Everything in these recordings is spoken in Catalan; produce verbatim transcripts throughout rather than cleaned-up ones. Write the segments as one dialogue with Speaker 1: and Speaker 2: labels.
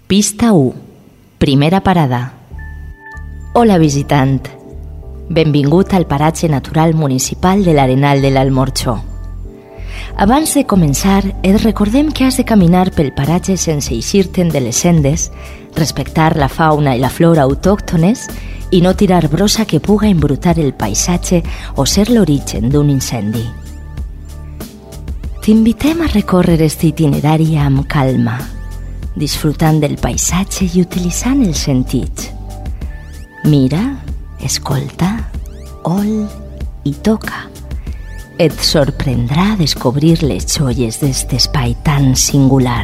Speaker 1: Pista u. Primera parada. Hola, visitant. Benvingut al paratge natural municipal de l'Arenal de l'Almorxó. Abans de començar, et recordem que has de caminar pel paratge sense eixir-te'n de les sendes, respectar la fauna i la flora autòctones i no tirar brossa que puga embrutar el paisatge o ser l'origen d'un incendi. T'invitem a recórrer este itinerari amb calma, disfrutant del paisatge i utilitzant els sentits. Mira, escolta, ol i toca. Et sorprendrà descobrir les joies d'este espai tan singular.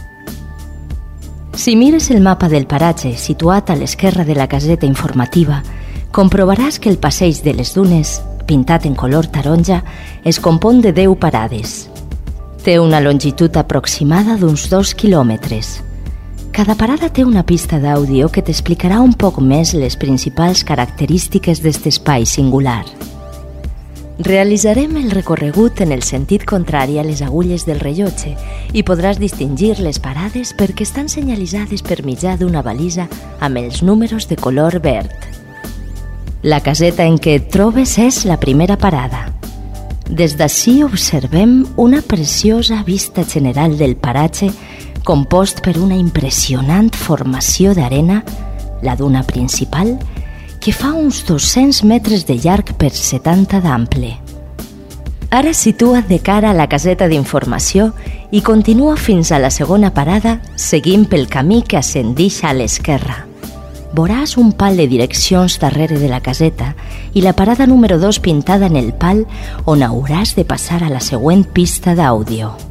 Speaker 1: Si mires el mapa del paratge situat a l'esquerra de la caseta informativa, comprovaràs que el passeig de les dunes, pintat en color taronja, es compon de deu parades. Té una longitud aproximada d'uns dos quilòmetres. Cada parada té una pista d'àudio que t'explicarà un poc més les principals característiques d'este espai singular. Realitzarem el recorregut en el sentit contrari a les agulles del rellotge i podràs distingir les parades perquè estan senyalitzades per mitjà d'una balisa amb els números de color verd. La caseta en què et trobes és la primera parada. Des d'ací observem una preciosa vista general del paratge compost per una impressionant formació d'arena, la duna principal, que fa uns dos-cents metres de llarg per setanta d'ample. Ara situa't de cara a la caseta d'informació i continua fins a la segona parada seguint pel camí que ascendix a l'esquerra. Veuràs un pal de direccions darrere de la caseta i la parada número dos pintada en el pal on hauràs de passar a la següent pista d'àudio.